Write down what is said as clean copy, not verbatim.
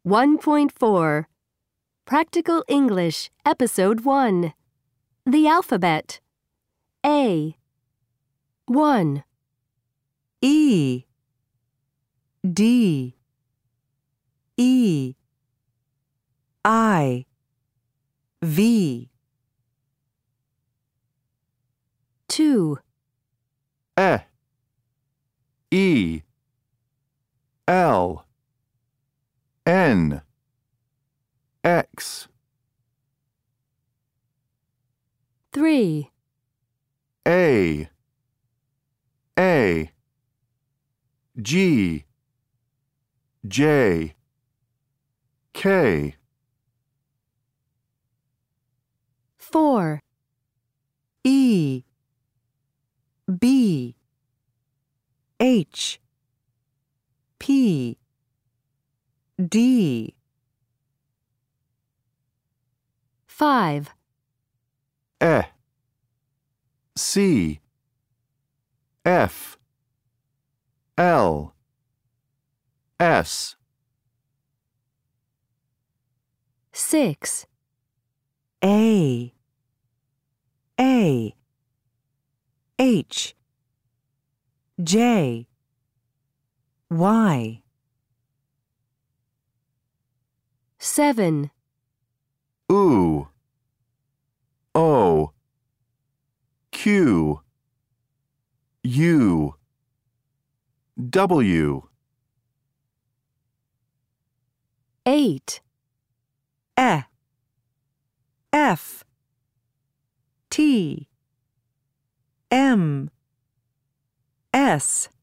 1.4 Practical English, Episode 1 The Alphabet A 1 E D E I V 2 E L N X 3 A G J K 4 E B H P D 5 C F L S 6 A H J Y 7 O Q U W 8 F T M S